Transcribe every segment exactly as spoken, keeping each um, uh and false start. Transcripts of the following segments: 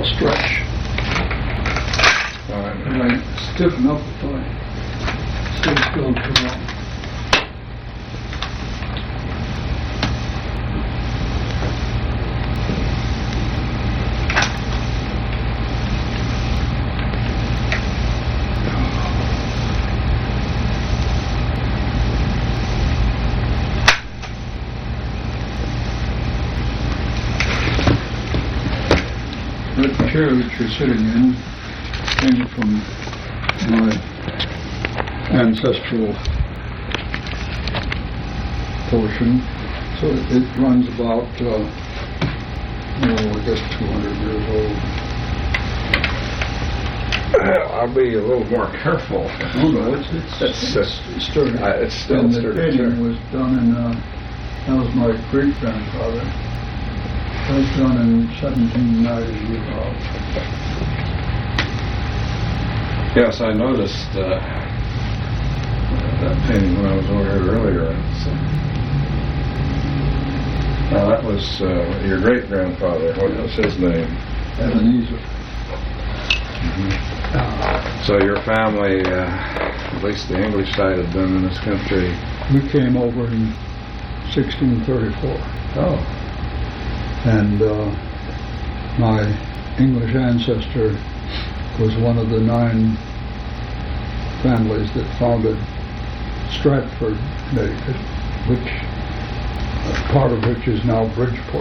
stretch. Fine. And I stiffen up if I stay still too long. That chair that you're sitting in came from my ancestral portion, so it runs about, uh, oh, I guess two hundred years old. Well, I'll be a little more careful. Oh no, it's, it's, It's, it's, uh, it's sturdy. uh, it's still and the sturdy, dating sure. was done in, uh, that was my great-grandfather. That was done in seventeen ninety about. Yes, I noticed uh, that painting when I was over here earlier. It's, uh, now that was uh, your great-grandfather. What was his name? Ebenezer. Mm-hmm. So your family, uh, at least the English side, had been in this country. We came over in sixteen thirty-four. Oh. And uh, my English ancestor was one of the nine families that founded Stratford, Connecticut, which uh, part of which is now Bridgeport.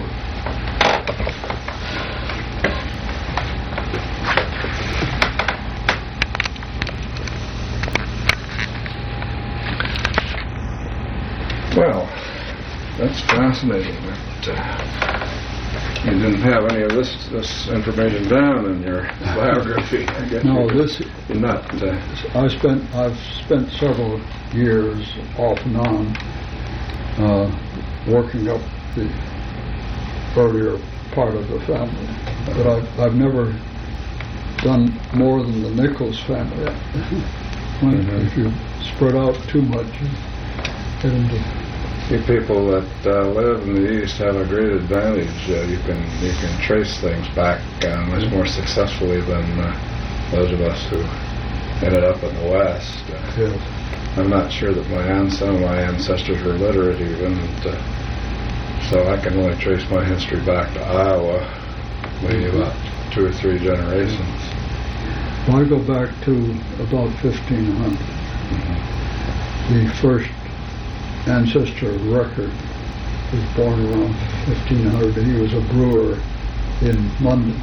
Well, that's fascinating. That, uh, you didn't have any of this this information down in your biography. I guess No, you, this you're not. Uh, I spent. I've spent several years off and on uh, working up the earlier part of the family, but I've, I've never done more than the Nichols family. When, mm-hmm. If you spread out too much, you get into. You people that uh, live in the East have a great advantage. Uh, you can you can trace things back uh, much more successfully than uh, those of us who ended up in the West. Uh, Yes. I'm not sure that my aunt, some of my ancestors were literate even, and, uh, so I can only trace my history back to Iowa, maybe about two or three generations. Well, I go back to about fifteen hundred. Mm-hmm. The first ancestor record was born around fifteen hundred. He was a brewer in London.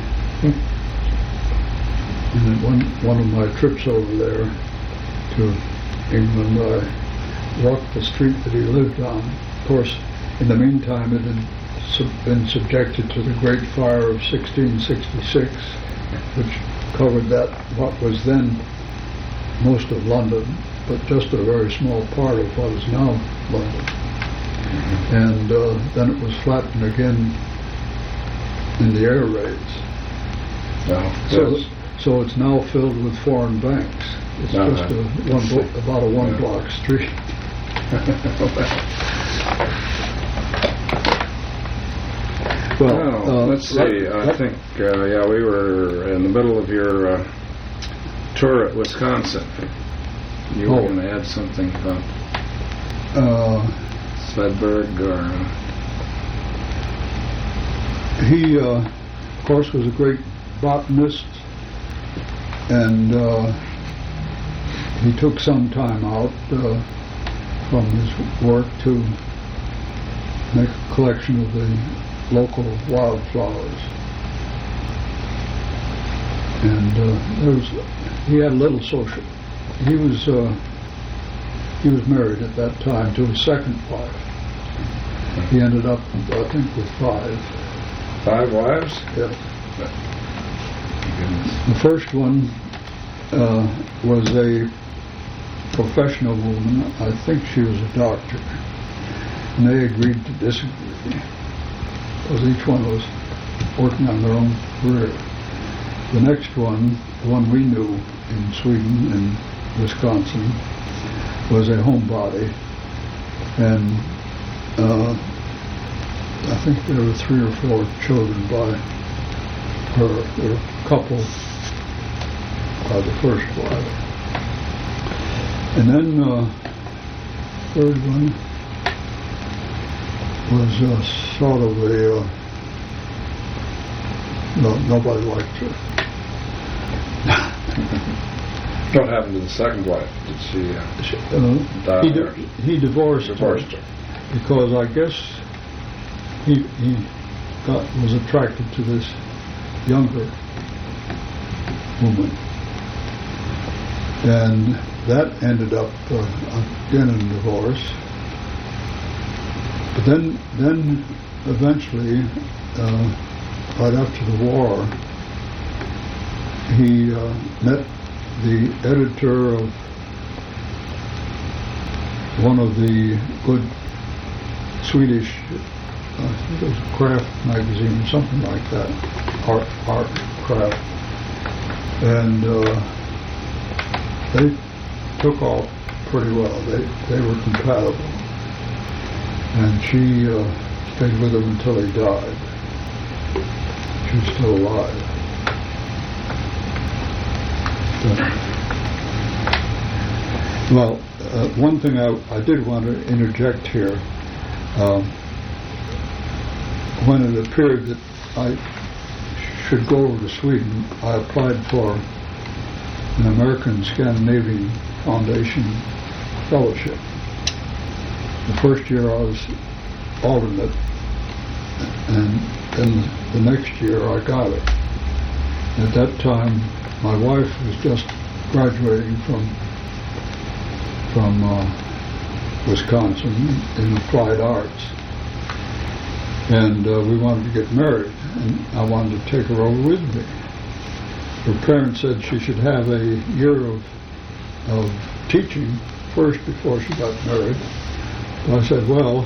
And at one, one of my trips over there to England, I walked the street that he lived on. Of course, in the meantime, it had sub- been subjected to the Great Fire of sixteen sixty-six, which covered that, what was then most of London, but just a very small part of what is now London. Mm-hmm. And uh, then it was flattened again in the air raids. No, So, yes. so it's now filled with foreign banks. It's Uh-huh. just a one blo- about a one Yeah. block street. Well, Well, uh, let's see. let- I let- think, uh, yeah, we were in the middle of your uh, tour at Wisconsin. You were Oh. going to add something about uh, Svedberg, or he, uh, of course, was a great botanist, and uh, he took some time out uh, from his work to make a collection of the local wildflowers. And uh, there was, he had a little social. He was uh, he was married at that time to his second wife. He ended up, I think, with five. five wives? Yeah. Goodness. The first one uh, was a professional woman. I think she was a doctor. And they agreed to disagree, because each one was working on their own career. The next one, the one we knew in Sweden and Wisconsin, was a homebody. And uh, I think there were three or four children by her, her couple by the first wife. And then uh, third one was uh, sort of a, uh, no, nobody liked her. What happened to the second wife? Did she, uh, She, uh, die? he, or di- he divorced, divorced her her? because I guess he, he got, was attracted to this younger woman. And that ended up uh, again in divorce. But then, then eventually, uh, right after the war, he uh, met the editor of one of the good Swedish, uh, I think it was a craft magazine or something like that, art, art, craft, and uh, they took off pretty well. They they were compatible, and she uh, stayed with him until he died. She's still alive. But, well, uh, one thing I, I did want to interject here. Um, when it appeared that I should go over to Sweden, I applied for an American Scandinavian Foundation fellowship. The first year I was alternate, and then the next year I got it. At that time, my wife was just graduating from from uh, Wisconsin in applied arts, and uh, we wanted to get married, and I wanted to take her over with me. Her parents said she should have a year of of teaching first before she got married. And I said, well,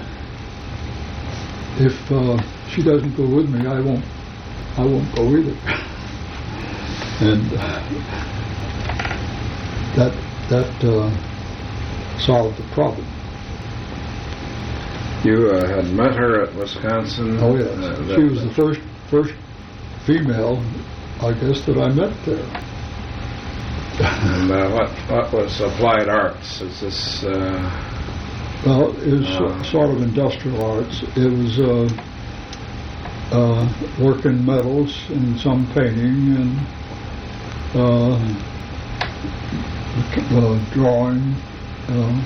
if uh, she doesn't go with me, I won't I won't go either. And uh, that that uh, solved the problem. You uh, had met her at Wisconsin? Oh yes, Uh, she was the first first female, I guess, that I met there. And uh, what what was applied arts? Is this? Uh, Well, it was Uh. sort of industrial arts. It was uh, uh, work in metals and some painting and uh, uh, drawing, uh,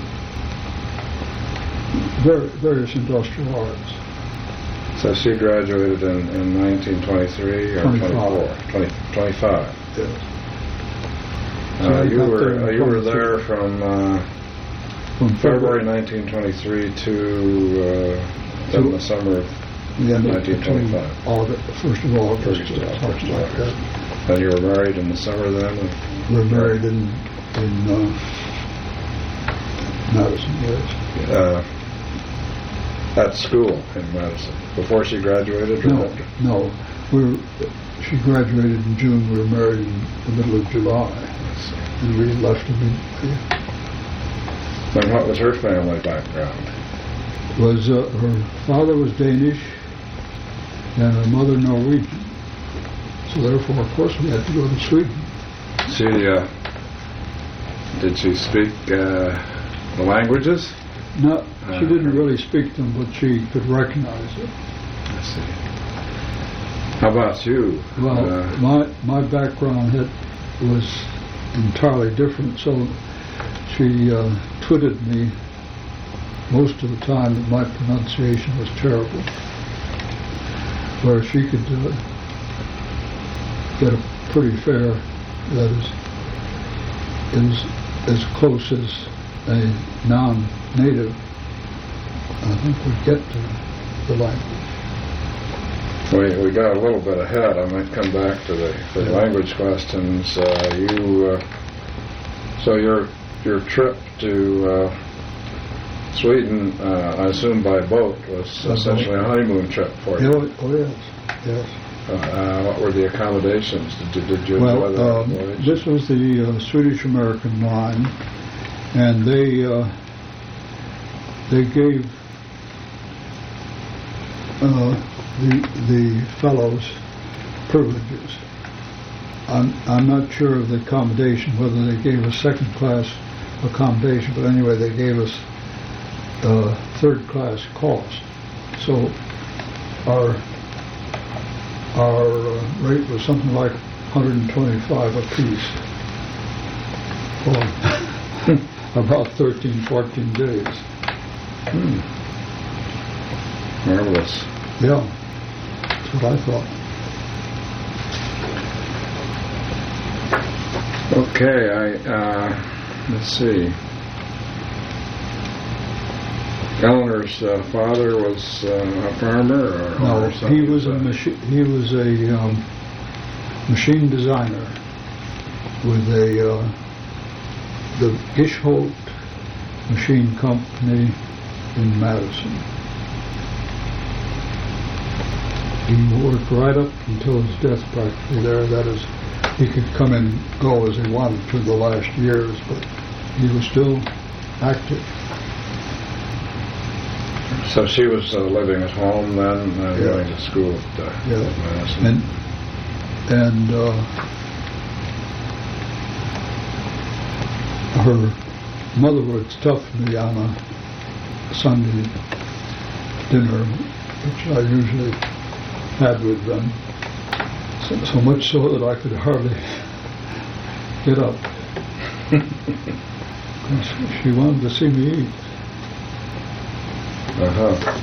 var- various industrial arts. so she graduated in, in nineteen twenty-three or twenty-five. twenty-four? twenty, twenty-five. Yes. So Uh, I you got were there in uh, you were twenty-three. there from uh, From February nineteen twenty-three to uh, then To- the summer of the end of nineteen twenty-five. August, first of August, First or of something like August. that. And you were married in the summer then? We were married in in uh, Madison, yes. Uh, at school in Madison before she graduated? Or No, after? no. We were, she graduated in June. We were married in the middle of July, Let's see. and we left immediately. And what was her family background? Was uh, her father was Danish, and her mother Norwegian. So therefore, of course, we had to go to Sweden. She uh, did she speak uh, the languages? Not, she Uh, didn't really speak them, but she could recognize it. Let's see. How about you? Well, Uh, my my background had, was entirely different, so she uh, twitted me most of the time that my pronunciation was terrible, where she could uh, get a pretty fair, that is, is as close as a non-native, I think, would get to the language. we we got a little bit ahead. I might come back to the, the Yeah. language questions. Uh, you uh, so your your trip to uh, Sweden, uh, I assume by boat, was By essentially boat. a honeymoon trip for you. Oh, oh yes, yes. Uh, uh, what were the accommodations? Did you, did you Well, enjoy that um, voyage? this was the uh, Swedish-American line, and they uh, they gave uh, the the fellows privileges. I'm, I'm not sure of the accommodation, whether they gave us second-class accommodation, but anyway, they gave us uh, third-class cost. So our our uh, rate was something like one hundred twenty-five apiece for about thirteen, fourteen days. Hmm. Marvelous. Yeah, that's what I thought. Okay, I, uh, let's see. Eleanor's uh, father was uh, a farmer, or, No, or something? he was a machi- he was a um, machine designer with a uh, the Gishholt Machine Company in Madison. He worked right up until his death practically there. That is, he could come and go as he wanted to the last years, but he was still active. So she was uh, living at home then, and Yeah. going to school at, uh, Yeah. at Madison. And and uh, her mother would stuff me on a Sunday dinner, which I usually had with them, so, so much so that I could hardly get up. 'Cause she wanted to see me eat. Uh-huh.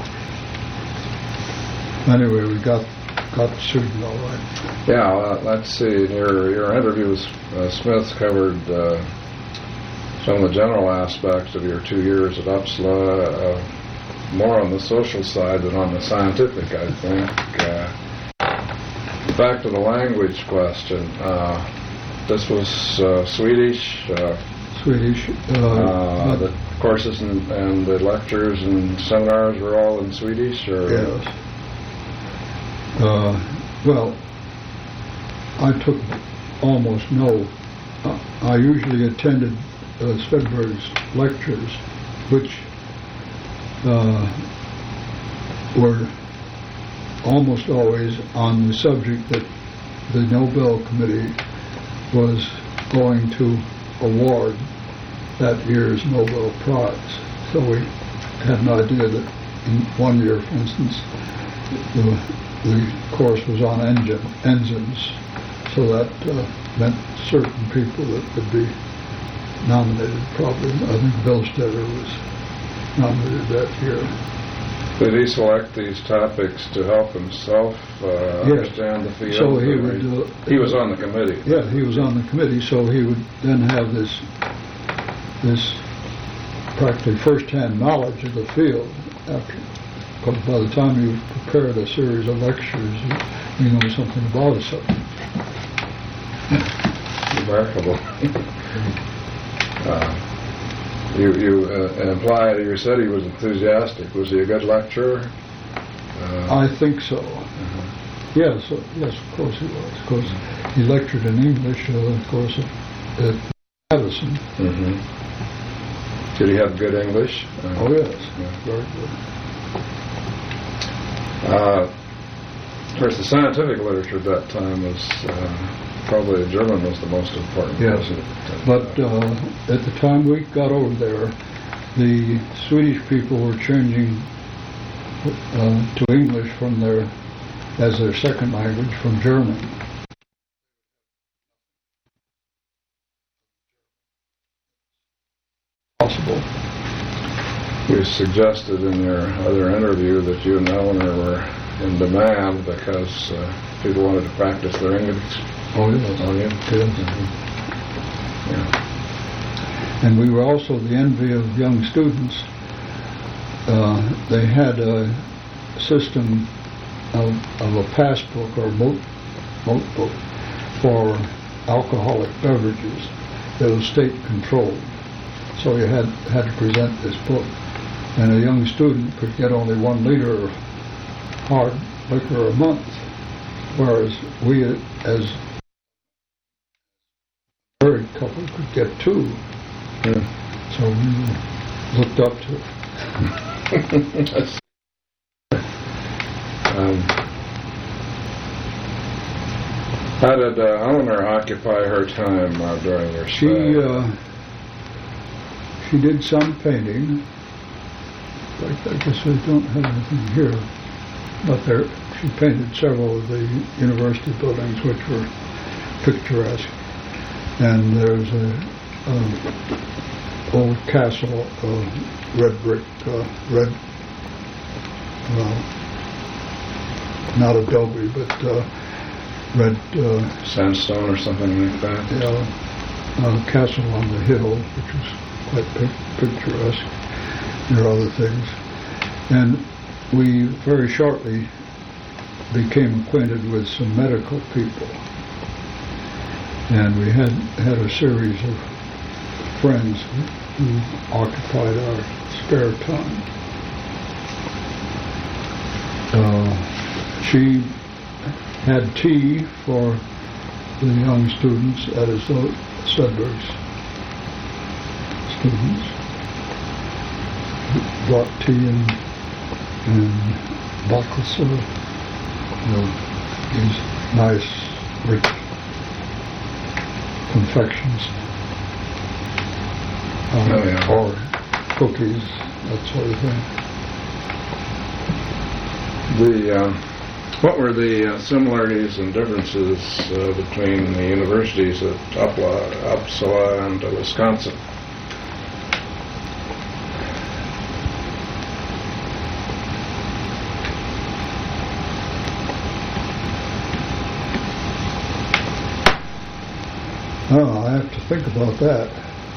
Anyway, we got got suited all right. Yeah, well, let's see. Your your interview with uh, Smith covered uh, some of the general aspects of your two years at Uppsala, uh, more on the social side than on the scientific, I think. Uh, back to the language question. Uh, this was uh, Swedish. Uh, Swedish. Uh, uh, but- the courses and, and the lectures and seminars were all in Swedish, or Yes. Uh, well, I took almost no. Uh, I usually attended uh, Svedberg's lectures, which uh, were almost always on the subject that the Nobel Committee was going to award that year's Nobel Prize. So we had an idea that in one year, for instance, the, the course was on engine, engines, so that uh, meant certain people that would be nominated probably. I think Bill Stetter was nominated that year. did he select these topics to help himself uh, Yes. understand the field? So he or would, uh, he was on the committee. Yeah, he was on the committee, so he would then have this this practically first-hand knowledge of the field. After, because by the time you prepared a series of lectures, you, you know something about a subject. Remarkable. uh, you you uh, implied, you said he was enthusiastic. Was he a good lecturer? Uh, I think so. uh-huh. Yes, uh, yes, of course he was. Of course, he lectured in English, uh, of course, at, at Madison. Mm-hmm. Did he have good English? Uh, Oh yes, yeah. very good. Uh, of course, the scientific literature at that time was uh, probably German was the most important. Yes, wasn't it? but uh, at the time we got over there, the Swedish people were changing uh, to English from their as their second language from German. Possible. You suggested in your other interview that you and Eleanor were in demand because uh, people wanted to practice their English. Oh yes. Oh, yeah? Yes. Yeah. And we were also the envy of young students. Uh, they had a system of, of a passbook or moat, moat book for alcoholic beverages that was state controlled. So you had had to present this book, and a young student could get only one liter of hard liquor a month, whereas we, as a married couple, could get two. Yeah. So we looked up to it. um, How did uh, Eleanor occupy her time uh, during your She stay? uh, she did some painting. Like, I guess I don't have anything here, but there she painted several of the university buildings, which were picturesque. And there's a, a old castle, uh, red brick, uh, red, well, not adobe, but uh, red uh, Sandstone or something like that? yeah, uh, castle on the hill, which was quite pic- picturesque. There are other things. And we very shortly became acquainted with some medical people. And we had had a series of friends who, who occupied our spare time. Uh, she had tea for the young students at his Sedgwick's students. Brought tea and, and bottles of you know, these nice, rich confections. Uh, oh, yeah. Or cookies, that sort of thing. The uh, what were the uh, similarities and differences uh, between the universities at Uppla, Uppsala and uh, Wisconsin? Oh, I have to think about that.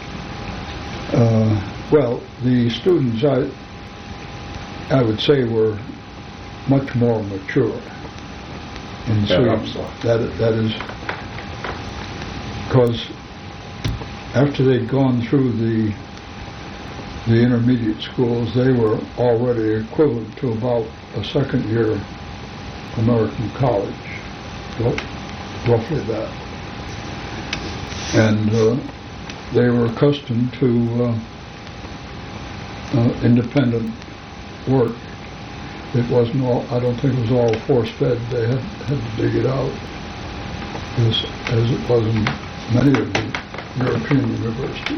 Uh, well, the students, I, I would say, were much more mature in Sweden. Uppsala. That that is because after they'd gone through the the intermediate schools, they were already equivalent to about a second year American college, well, roughly that. And uh, they were accustomed to uh, uh, independent work. It wasn't all, I don't think it was all force-fed. They had, had to dig it out, as, as it was in many of the European universities.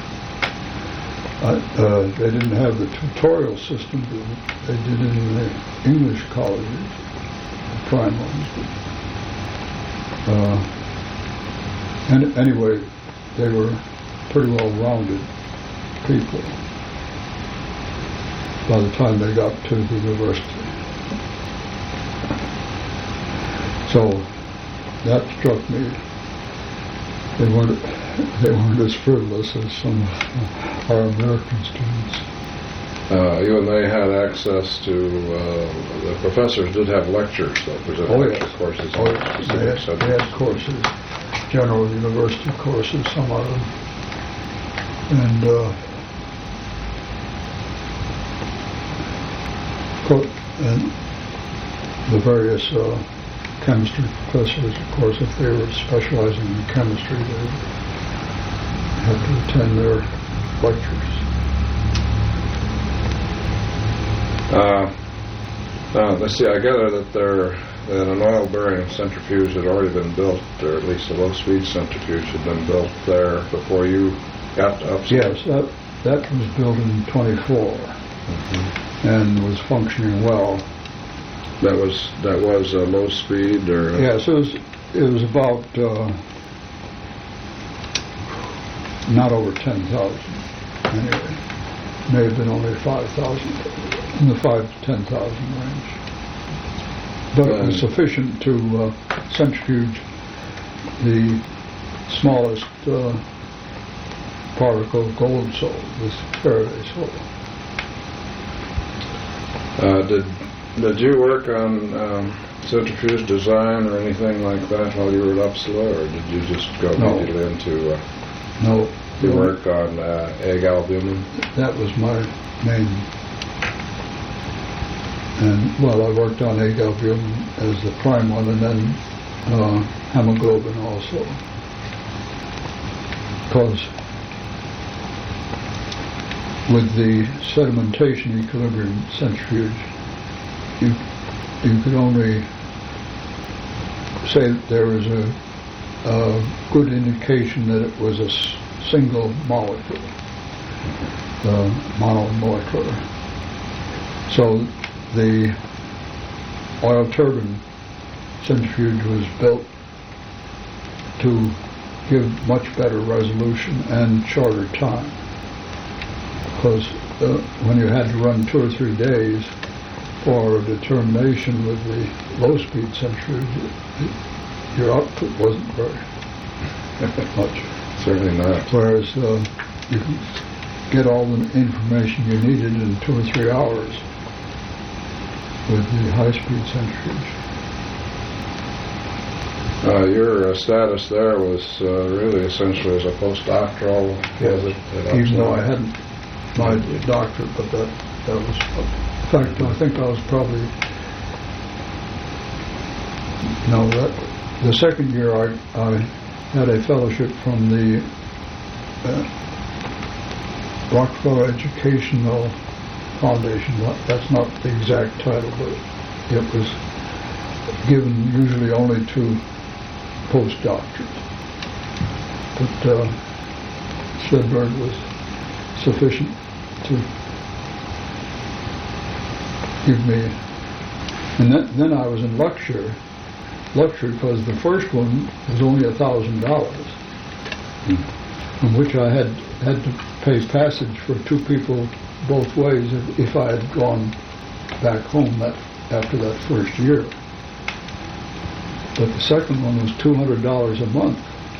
I, uh, they didn't have the tutorial system that they did in the English colleges, the prime ones. But, uh, And anyway, they were pretty well-rounded people by the time they got to the university. So that struck me. They weren't they weren't as frivolous as some of our American students. Uh, you and they had access to, uh, the professors did have lectures, though, presented Oh, lecture yes. courses. Oh, on yes. They specific had, they subjects. had courses, general university courses, some of them. And uh, co- and the various uh, chemistry professors, of course, if they were specializing in chemistry, they had to attend their lectures. Uh, now, let's see, I gather that there that an oil-bearing centrifuge had already been built, or at least a low-speed centrifuge had been built there before you got to Uppsala. Yes, that that was built in twenty-four Mm-hmm. and was functioning well. That was that was a low speed, or Yes, it was. It was about uh, not over ten thousand. Anyway, may have been only five thousand, in the five to ten thousand range. But it was sufficient to uh, centrifuge the smallest uh, particle of gold soul, this Faraday soul. Uh, did did you work on um, centrifuge design or anything like that while you were at Uppsala, or did you just go No. immediately into uh, No, your no, work on uh, egg albumin? that was my main. And well, I worked on egg albumin as the prime one, and then uh, hemoglobin also, because with the sedimentation equilibrium centrifuge, you you could only say that there was a, a good indication that it was a s- single molecule, uh, monomolecular. So the oil turbine centrifuge was built to give much better resolution and shorter time, because uh, when you had to run two or three days for determination with the low-speed centrifuge, your output wasn't very much. Certainly not. Whereas uh, you can get all the information you needed in two or three hours with the high-speed centrifuge. Uh, your uh, status there was uh, really essentially as a postdoctoral, was it? at Even though I Upsala? hadn't my doctorate, but that, that was, in fact, I think I was probably, no, that, the second year I, I had a fellowship from the uh, Rockefeller Educational Foundation. That- That's not the exact title, but it was given usually only to postdoctorates. But uh, Swedberg was sufficient to give me, and then, then I was in luxury, luxury because the first one was only a thousand dollars, from which I had had to pay passage for two people both ways if, if I had gone back home that after that first year. But the second one was two hundred dollars a month.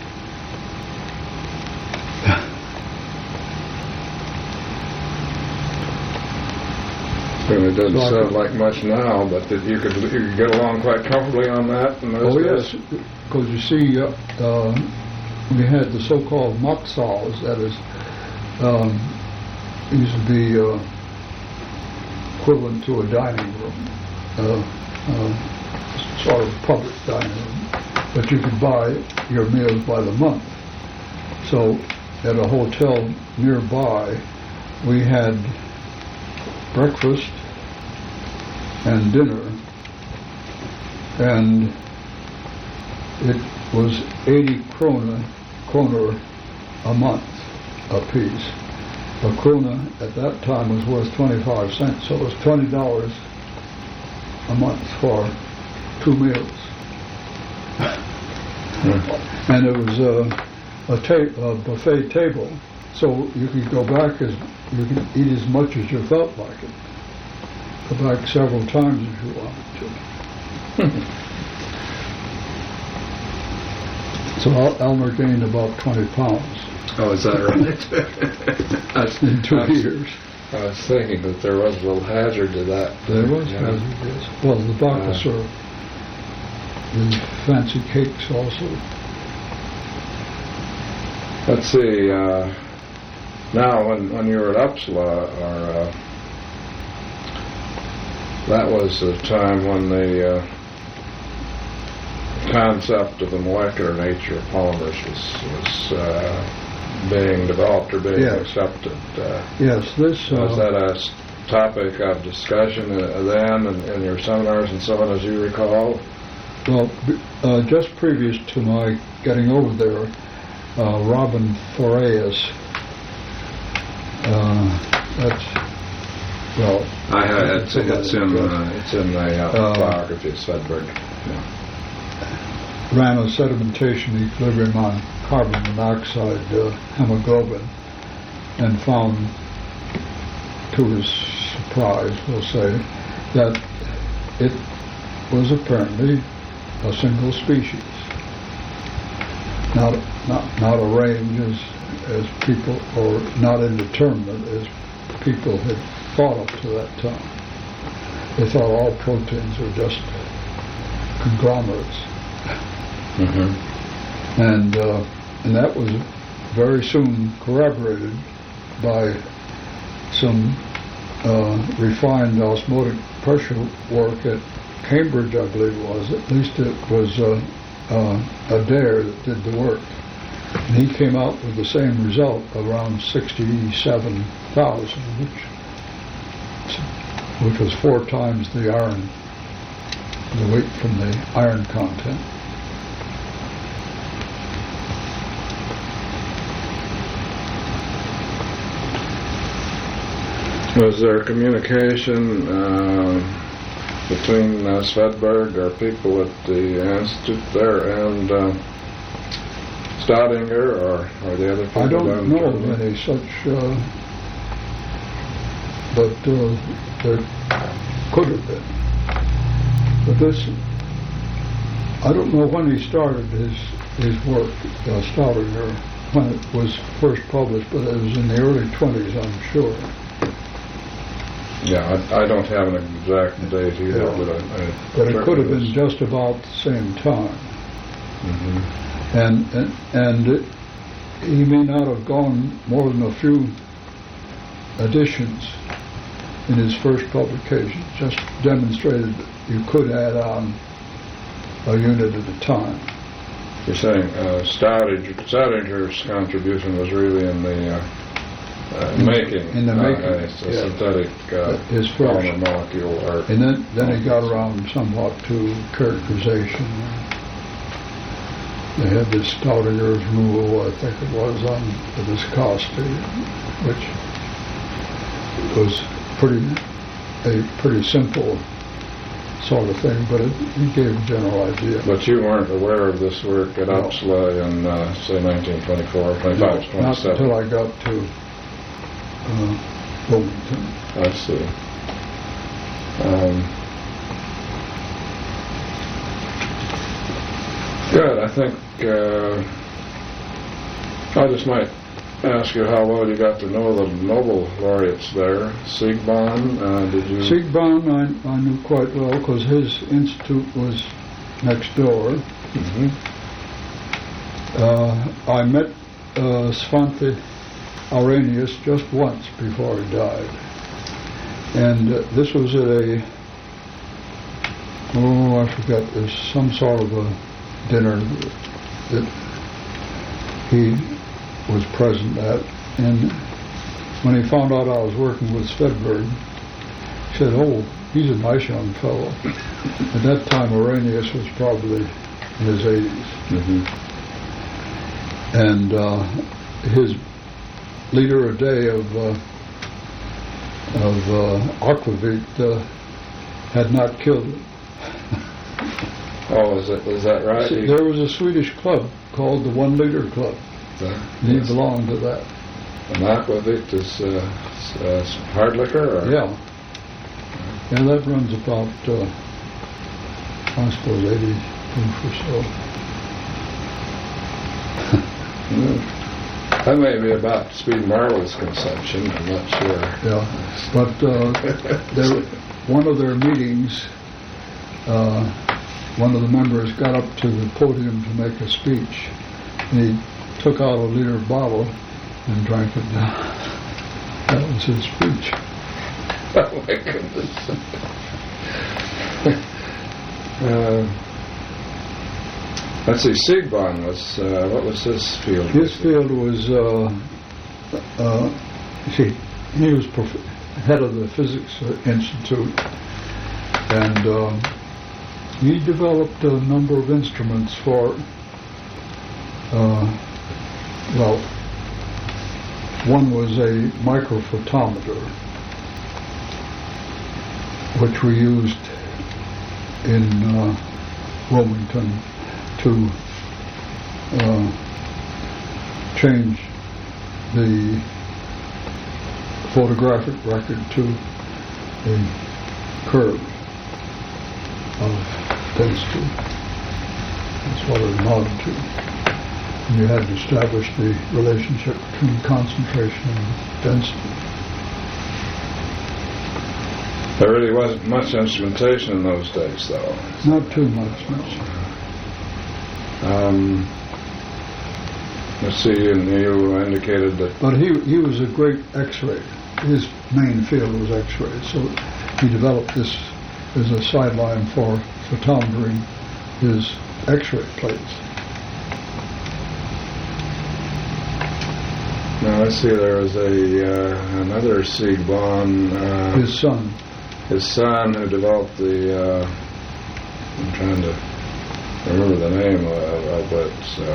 Well, it doesn't So I sound could- like much now, but that you could you could get along quite comfortably on that. In those Oh days? yes, because you see, uh, uh, we had the so-called matsals, that is, um, used to be uh, equivalent to a dining room, uh, uh, sort of public dining room, but you could buy your meals by the month. So at a hotel nearby, we had breakfast and dinner, and it was eighty krona, kroner a month a piece. A krona at that time was worth twenty-five cents, so it was twenty dollars a month for two meals. And it was a, a, ta- a buffet table, so you could go back as you could eat as much as you felt like it. Go back several times if you wanted to. So Al- Elmer gained about twenty pounds Oh, is that right? I was, in two I was- years. I was thinking that there was a little hazard to that. There was Yeah. hazard, yes. Well, the vodka Uh, syrup, the fancy cakes also. Let's see. Uh, now, when when you were at Uppsala, or uh, that was a time when the uh, concept of the molecular nature of polymers was was uh, being developed or being Yes. accepted. Uh, Yes, this. was Uh, that a s- topic of discussion uh, then, in, in your seminars and so on, as you recall? Well, b- uh, just previous to my getting over there, uh, Robin Foreas, uh, that's, well, I had it's, it's in Yes. uh, it's in the uh, Uh, biography of Swedberg. Yeah. ran a sedimentation equilibrium on carbon monoxide uh, hemoglobin and found, to his surprise, we'll say, that it was apparently a single species, not not not a range as as people, or not indeterminate as people had thought up to that time. They thought all proteins were just conglomerates, Mm-hmm. and uh, and that was very soon corroborated by some uh, refined osmotic pressure work at Cambridge, I believe it was. At least it was uh, uh, Adair that did the work. And he came out with the same result, around sixty-seven thousand, which, which was four times the iron, the weight from the iron content. Was there communication uh, between uh, Svedberg or people at the institute there and uh, Staudinger, or, or the other people? I don't down know Germany? of any such, uh, but uh, there could have been. But this, I don't know when he started his his work, uh, Staudinger, when it was first published, but it was in the early twenties, I'm sure. Yeah, I, I don't have an exact date either, Yeah. but I, I But it could have been was- just about the same time. Mhm. And and, and it, he may not have gone more than a few editions in his first publication, just demonstrated that you could add on a unit at a time. You're saying uh, Staudinger, Staudinger's contribution was really in the uh, uh, In- making. in the uh, making, uh, it's a yeah. synthetic uh, His first. polymer molecule art. And then, then he got around somewhat to characterization. They had this Staudinger's rule, I think it was, on the viscosity, which was pretty a pretty simple sort of thing, but it, it gave a general idea. But you weren't aware of this work at No. Uppsala in, uh, say, nineteen twenty-four, twenty-five, No, not twenty-seven? until I got to uh, Wilmington. I see. Um, good. I think uh, I just might ask you how well you got to know the Nobel laureates there. Siegbahn, uh, did you? Siegbahn I, I knew quite well because his institute was next door. Mhm. Uh, I met uh, Svante Arrhenius just once before he died. And uh, this was at a, oh, I forget, there's some sort of a dinner that he was present at. And when he found out I was working with Svedberg, he said, oh, he's a nice young fellow. At that time, Arrhenius was probably in his eighties. Mhm. And uh, his liter a day of uh, of uh, aquavit uh, had not killed him. Oh, is that, is that right? See, there was a Swedish club called the One Liter Club. Uh, And he yes. belonged to that. An aquavit is uh, s- uh, hard liquor? Or? Yeah. Yeah, that runs about, uh, I suppose, eighty proof or so. Mm. That may be about Speed Marvel's consumption, I'm not sure. Yeah. But uh, there, one of their meetings, uh, one of the members got up to the podium to make a speech. And he took out a liter bottle and drank it down. That was his speech. Oh my goodness. uh, let's see, Siegbahn was, uh, what was his field? His field was, uh, uh, see, he was prof- head of the Physics Institute, and um, he developed a number of instruments for, uh, well, one was a microphotometer, which we used in uh, Wilmington to uh, change the photographic record to a curve of density. That's what it amounted to. And you had to establish the relationship between concentration and density. There really wasn't much instrumentation in those days, though. Not too much, much. Um, let's see, and you indicated that But he he was a great X-ray. His main field was X-ray, so he developed this as a sideline for photometering his X-ray plates. now let's see, there was a uh, another Siegbahn, uh, His son, his son, who developed the. Uh, I'm trying to remember the name of, of it. So,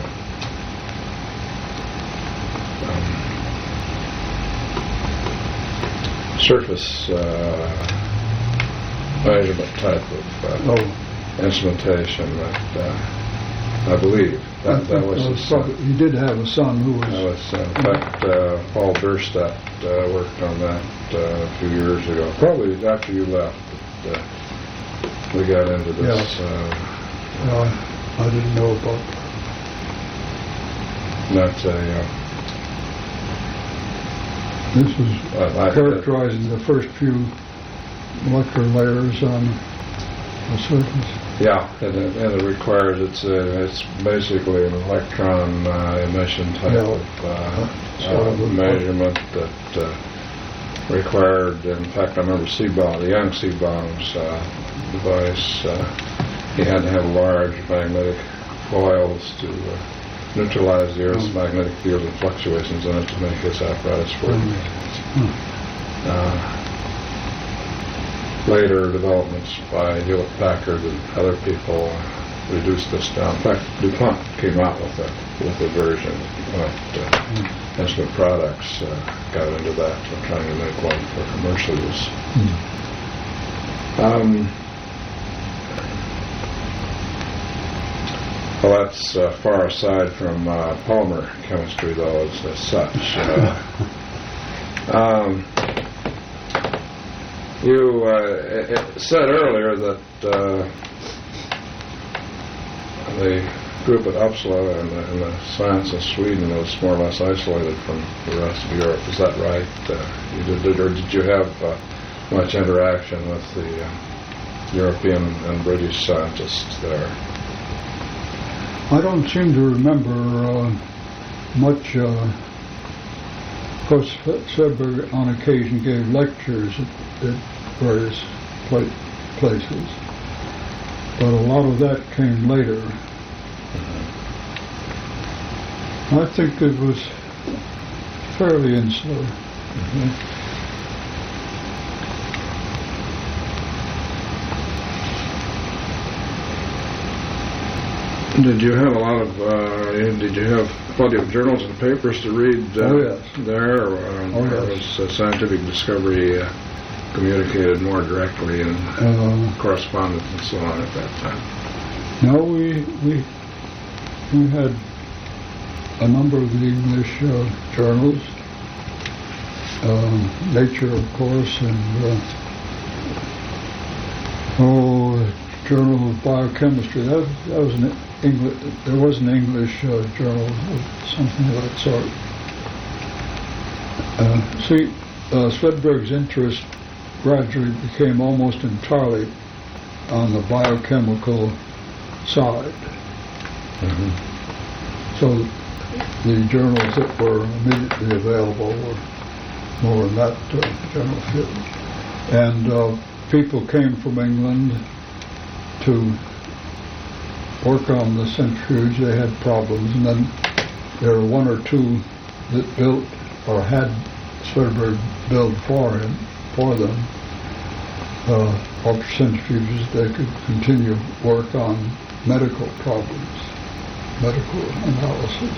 um, surface uh, measurement type of uh, Oh, instrumentation that uh, I believe I that, that think was that his son. probably- he did have a son who That was, was, uh, in fact, uh, Paul Durstadt uh, worked on that uh, a few years ago, probably after you left. But, uh, we got into this. Yeah. Uh, uh, I didn't know about that. that's a uh, This was I- I- characterizing the first few molecular layers on the surface. yeah, and it, and it requires it's a, it's basically an electron uh, emission type Yeah. of uh, So uh, it would- measurement that uh, required. In fact, I remember Seabaum, the young Seabaum's uh, device. Uh, he had to have large magnetic coils to uh, neutralize the Earth's Mm. magnetic field and fluctuations in it to make this apparatus work. Hmm. Uh, later developments by Hewlett Packard and other people reduced this down. In fact, DuPont came out with a with a version, but uh, Instrument Products uh, got into that and trying to make one for commercial use. Hmm. Um, well, that's uh, far aside from uh, polymer chemistry, though, as, as such. Uh, um, you uh, it said earlier that uh, the group at Uppsala and the, and the science in Sweden was more or less isolated from the rest of Europe. Is that right? Uh, you did, did, or did you have uh, much interaction with the uh, European and British scientists there? I don't seem to remember uh, much. Uh, of course, Swedberg on occasion gave lectures at, at various pla- places, but a lot of that came later. Mm-hmm. I think it was fairly insular. Mm-hmm. Did you have a lot of, uh, did you have plenty of journals and papers to read uh, Oh, yes. there? Or, uh, Oh, or yes. was uh, scientific discovery uh, communicated more directly in Uh, correspondence and so on at that time? no, we we we had a number of the English uh, journals, um, Nature, of course, and uh, oh, Journal of Biochemistry. That, that was an English. There was an English uh, journal, something of that sort. Uh, see, uh, Swedberg's interest gradually became almost entirely on the biochemical side. Mm-hmm. So the journals that were immediately available were more in that uh, general field. And uh, people came from England to work on the centrifuge. They had problems, and then there were one or two that built or had Swedberg build for him, for them, uh, ultracentrifuges. They could continue work on medical problems, medical analysis.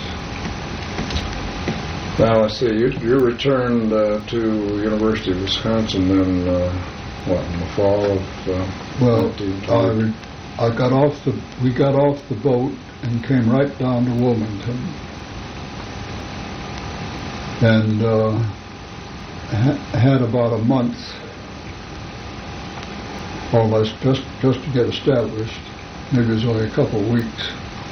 Now, let's see, you, you returned uh, to University of Wisconsin then, uh, what, in the fall of uh, Well, nineteen twenty? I, I got off the, we got off the boat and came right down to Wilmington. And uh, ha- had about a month, or less, just, just to get established. Maybe it was only a couple of weeks.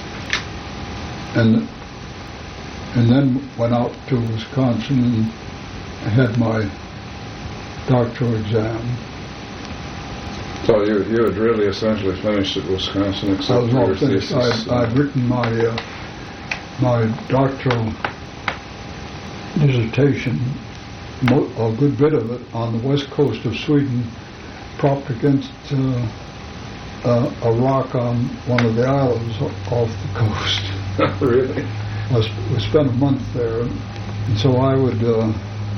And and then went out to Wisconsin and had my doctoral exam. So you you had really essentially finished at Wisconsin, I except was for all your finished. thesis. I'd, I'd written my uh, my doctoral dissertation, mo- a good bit of it, on the west coast of Sweden, propped against uh, uh, a rock on one of the islands o- off the coast. Really? I sp- we spent a month there, and so I would uh,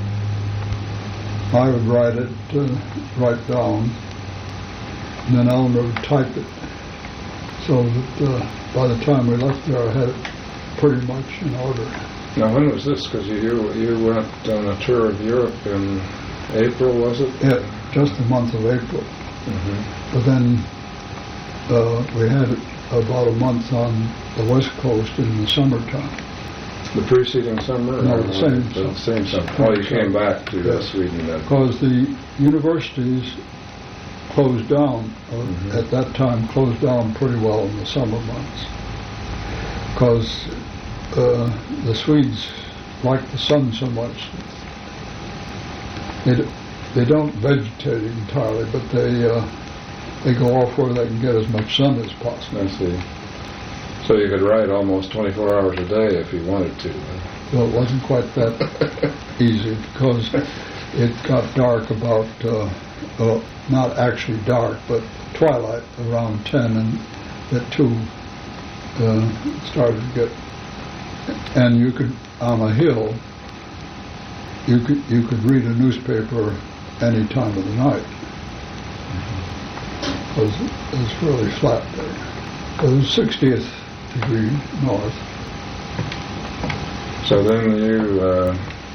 I would write it uh, write down, and then Eleanor would type it, so that uh, by the time we left there, I had it pretty much in order. Now, when was this? Because you you went on a tour of Europe in April, was it? Yeah, just the month of April. Mm-hmm. But then uh, we had about a month on the West Coast in the summertime. The preceding summer? No, or the same The summer. same summer. Oh, you came back to uh, Yes. Sweden then. Because the universities closed down, uh, Mhm. at that time closed down pretty well in the summer months. Because uh, the Swedes like the sun so much. They, d- they don't vegetate entirely, but they uh, they go off where they can get as much sun as possible. I see. So you could ride almost twenty-four hours a day if you wanted to. Well, it wasn't quite that easy because it got dark about, uh, well, not actually dark, but twilight around ten, and at two uh, it started to get, and you could, on a hill, you could you could read a newspaper any time of the night because it was really flat there. It was sixtieth degree north. So then you uh,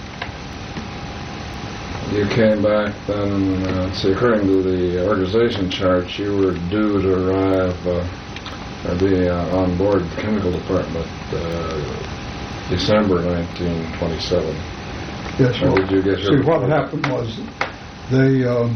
you came back then, uh, see, according to the organization charts, you were due to arrive uh, or be uh, on board the chemical department uh, December nineteen twenty-seven. Yes, Or well, did you get see, here what before? happened was they um,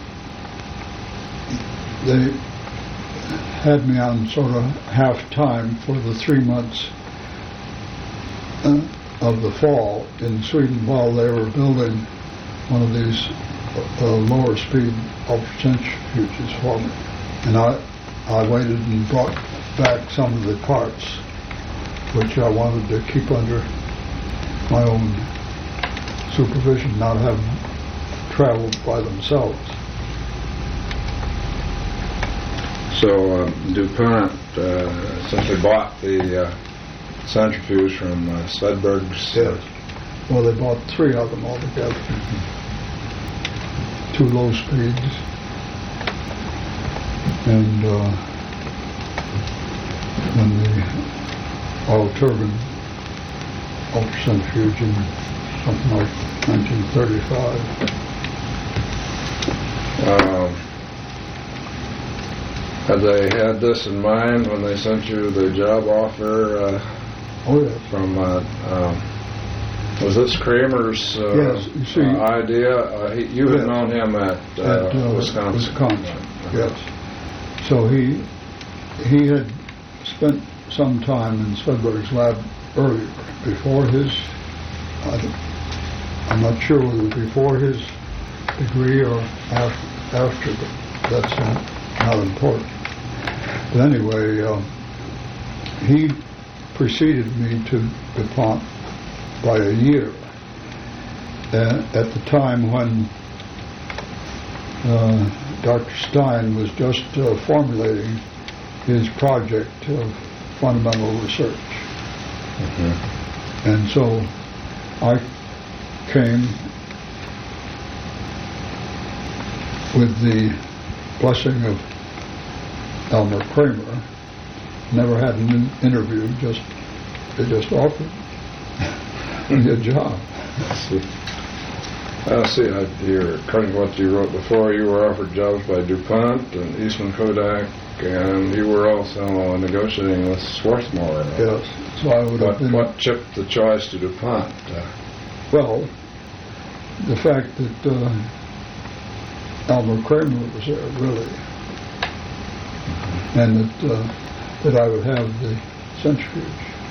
they had me on sort of half-time for the three months uh, of the fall in Sweden while they were building one of these uh, lower-speed ultracentrifuges for me. And I, I waited and brought back some of the parts which I wanted to keep under my own supervision, not have them travel by themselves. So um, DuPont uh, essentially bought the uh, centrifuge from uh, Svedberg's. Yes. Well, they bought three of them altogether. Two low speeds and uh, then the oil turbine ultracentrifuge in something like nineteen thirty-five. Um, had they had this in mind when they sent you the job offer uh, Oh, yes. from, uh, um, was this Kramer's uh, Yes, you see- uh, idea? Uh, he, you had Yes. known him at, uh, At, uh, Wisconsin. Wisconsin, Uh, yes. So he he had spent some time in Svedberg's lab earlier, before his, I don't, I'm not sure whether it was before his degree or after, after but that's not, not important. But anyway, uh, he preceded me to DuPont by a year. Uh, at the time when uh, Doctor Stein was just uh, formulating his project of fundamental research. Mhm. And so I came with the blessing of Elmer Kramer. Never had an in- interview, just they just offered me a job. I see. I see. I, you're, according to what you wrote before, you were offered jobs by DuPont and Eastman Kodak, and you were also negotiating with Swarthmore. Yes, so I would What, have been. what chipped the choice to DuPont? Uh, Well, the fact that uh, Elmer Kramer was there, really, and that uh, that I would have the centrifuge.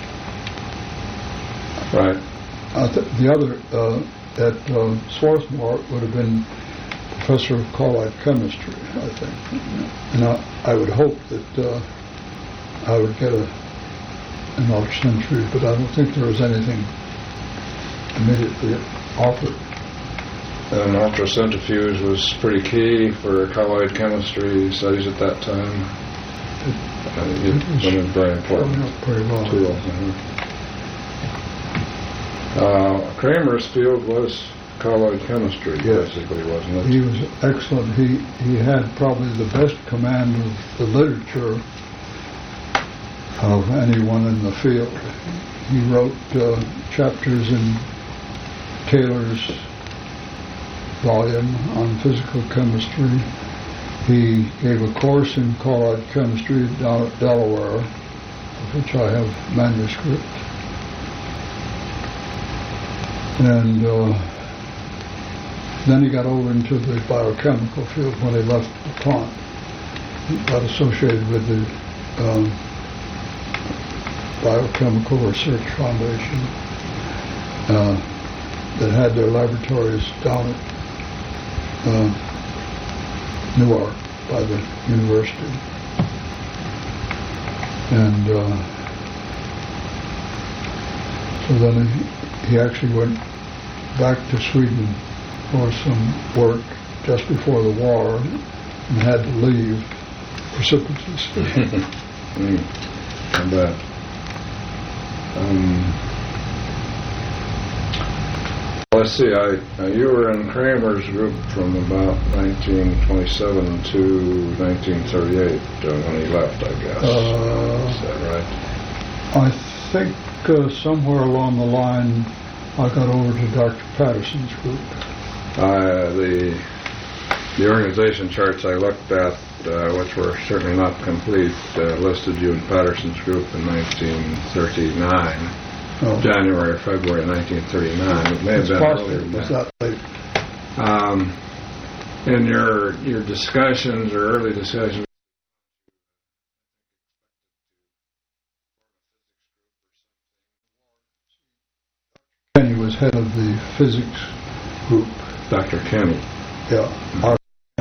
right. I th- the other uh, at uh, Swarthmore would have been professor of colloid chemistry, I think, and I, I would hope that uh, I would get a an ultracentrifuge, but I don't think there was anything immediately offered. And ultracentrifuge was pretty key for colloid chemistry studies at that time. Uh, it It was was a very important Coming up pretty well. tool. Uh, Kramer's field was colloid chemistry, Yes. basically, wasn't it? He was excellent. He he had probably the best command of the literature of anyone in the field. He wrote uh, chapters in Taylor's volume on physical chemistry. He gave a course in colloid chemistry down at Delaware, of which I have manuscript. And uh, then he got over into the biochemical field when he left DuPont. He got associated with the um, Biochemical Research Foundation uh, that had their laboratories down at uh, Newark by the university. And uh, so then he, he actually went back to Sweden for some work just before the war and had to leave precipitously. mm, I bet. Um, let's see, I, uh, you were in Kramer's group from about nineteen twenty-seven to nineteen thirty-eight uh, when he left, I guess. Uh, Is that right? I think uh, somewhere along the line I got over to Doctor Patterson's group. Uh, the the organization charts I looked at, uh, which were certainly not complete, uh, listed you in Patterson's group in nineteen thirty-nine, oh. January or February nineteen thirty-nine. It may have it's been possible. earlier than Was that. that late? Um, in your your discussions or early discussions, Kenny was head of the physics group. Doctor Kenny. Yeah. Mm-hmm.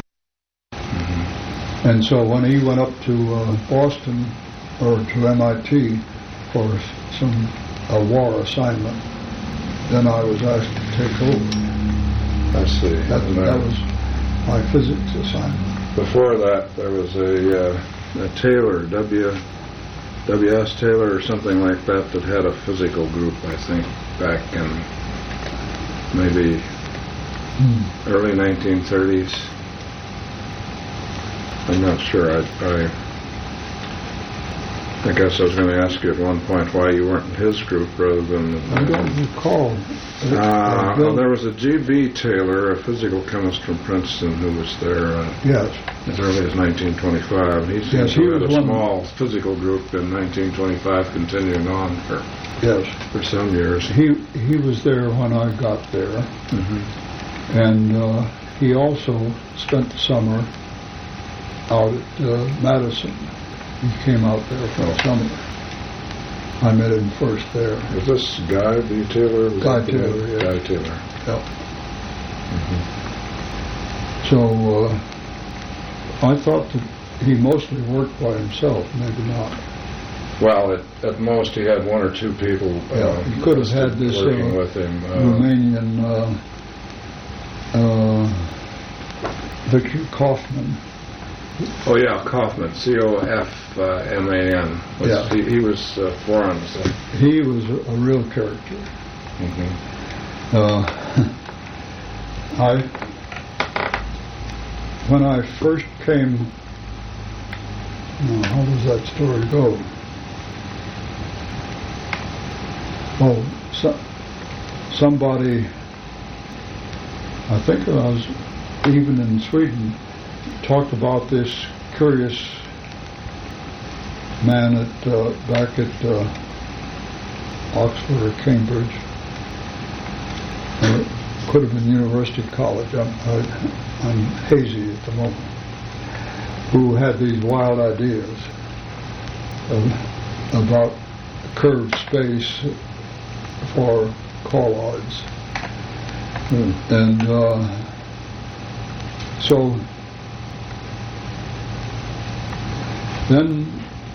And so when he went up to uh, Boston or to M I T for some a war assignment, then I was asked to take over. I see. That, that was my physics assignment. Before that, there was a, uh, a Taylor, W. W S Taylor or something like that, that had a physical group, I think, back in maybe hmm. early nineteen thirties. I'm not sure. I, I, I guess I was going to ask you at one point why you weren't in his group rather than... I don't recall. Uh, well, there was a G B Taylor, a physical chemist from Princeton, who was there uh, yes. as early as nineteen twenty-five. He yes, he he had was a one small physical group in nineteen twenty-five, continuing on for yes for some years. He he was there when I got there, mm-hmm. and uh, he also spent the summer out at uh, Madison. He came out there for the summer. I met him first there. Was this Guy B. Taylor? Was Guy Taylor, yeah. Guy Taylor. Yep. Mm-hmm. So uh, I thought that he mostly worked by himself, maybe not. Well, at, at most he had one or two people uh, yeah, he could have had this working uh, with him. Uh, Romanian uh, uh, Victor Kaufman. Oh yeah, Kaufman, C O F M A N. Yeah. He, he was uh, foreign. So. He was a, a real character. Mm-hmm. Uh, I, when I first came, now, how does that story go? Oh, so, somebody, I think I was even in Sweden, talked about this curious man at uh, back at uh, Oxford or Cambridge, or it could have been University College. I'm, I, I'm hazy at the moment. Who had these wild ideas of, about curved space for colloids, hmm. and uh, so. Then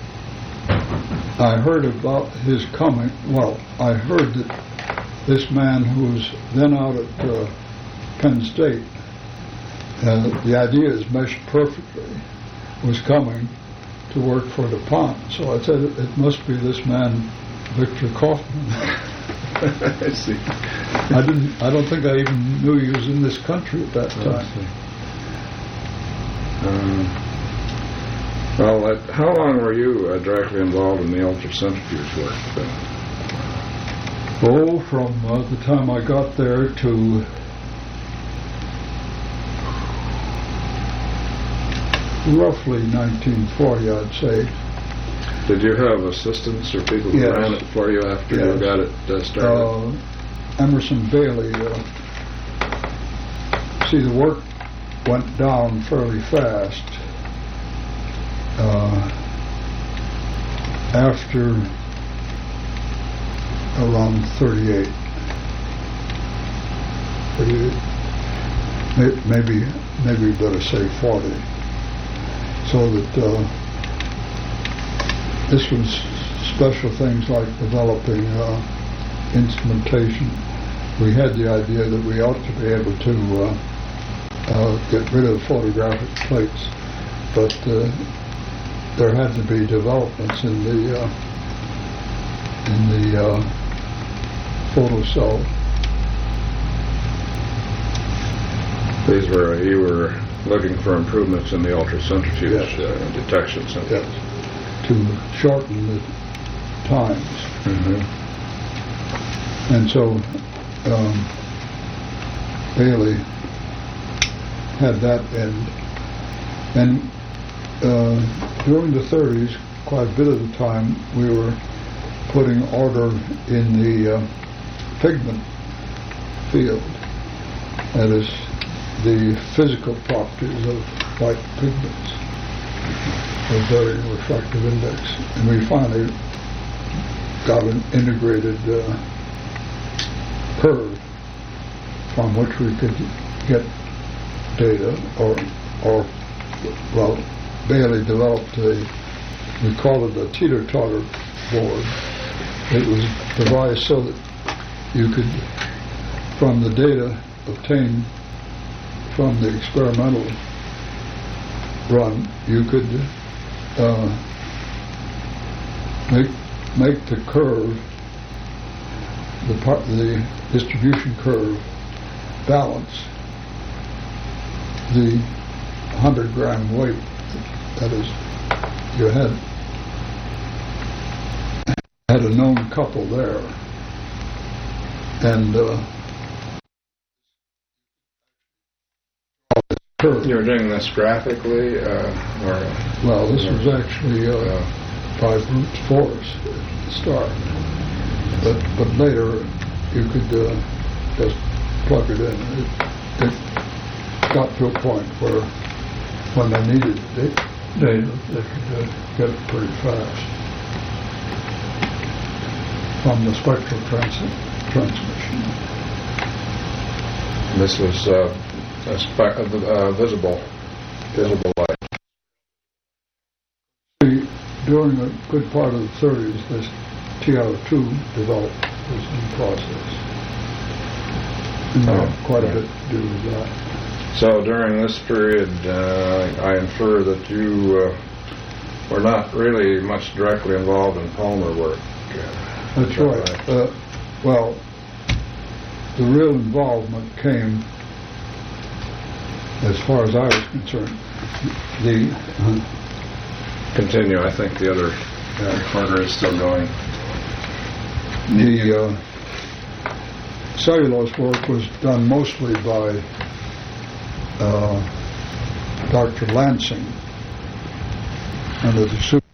I heard about his coming. Well, I heard that this man who was then out at uh, Penn State, uh, the ideas meshed perfectly, was coming to work for DuPont. So I said, it must be this man, Victor Kaufman. I see. I didn't. I don't think I even knew he was in this country at that time. Um, Well, uh, how long were you uh, directly involved in the ultracentrifuge work then? Oh, from uh, the time I got there to roughly nineteen forty, I'd say. Did you have assistants or people who Yes. ran it for you after Yes. you got it uh, started? Uh, Emerson Bailey, uh, see, the work went down fairly fast uh, after around thirty-eight. thirty-eight. May- Maybe, maybe we better say forty. So that uh, this was special things like developing uh, instrumentation. We had the idea that we ought to be able to uh, uh, get rid of photographic plates, but uh, there had to be developments in the uh, in the uh, photo cell. These were, you were looking for improvements in the ultracentrifuge Yes. uh, detection center. Yes, to shorten the times. Mm-hmm. And so um, Bailey had that end. And uh, during the thirties, quite a bit of the time, we were putting order in the uh, pigment field. That is, the physical properties of white pigments, a varying refractive index. And we finally got an integrated uh, curve from which we could get data, or, or well, Bailey developed a, we call it a teeter-totter board. It was devised so that you could, from the data obtained from the experimental run, you could uh, make make the curve, the part, the distribution curve, balance the hundred gram weight. That is, you had had a known couple there, and uh, curve. You were doing this graphically, uh, or Well, this was actually uh, uh, by brute force at the start, but but later you could uh, just plug it in. It, it got to a point where when they needed da- data, they could uh, get it pretty fast from the spectral trans- transmission. this was uh, a spe- uh, visible, visible light. See, during a good part of the thirties, this T R two developed, was in process. And Oh, had quite yeah. a bit to do with that. So during this period, uh, I infer that you uh, were not really much directly involved in polymer work. Uh, That's is that right. Uh, well, the real involvement came, as far as I was concerned, the uh, Continue. I think the other uh, recorder is still going. the uh, cellulose work was done mostly by uh, Doctor Lansing under the super